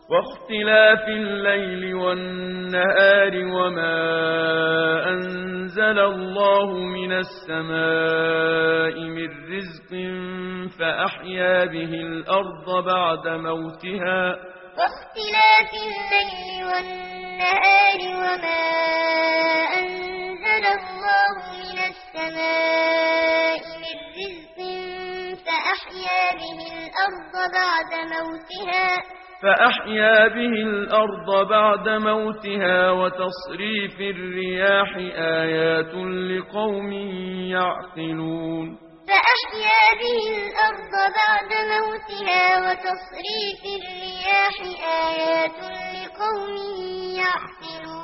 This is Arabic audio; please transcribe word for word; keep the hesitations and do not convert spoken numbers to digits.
واختلاف الليل والنهار وما أنزل الله من السماء من رزق فأحيا به الأرض بعد موتها واختلاف الليل والنهار وما أنزل الله من السماء من رزق فأحيا به الأرض بعد موتها فأحيا به الأرض بعد موتها وتصريف الرياح آيات لقوم يعقلون فأحيا به الأرض بعد موتها وتصريف الرياح آيات لقوم يعقلون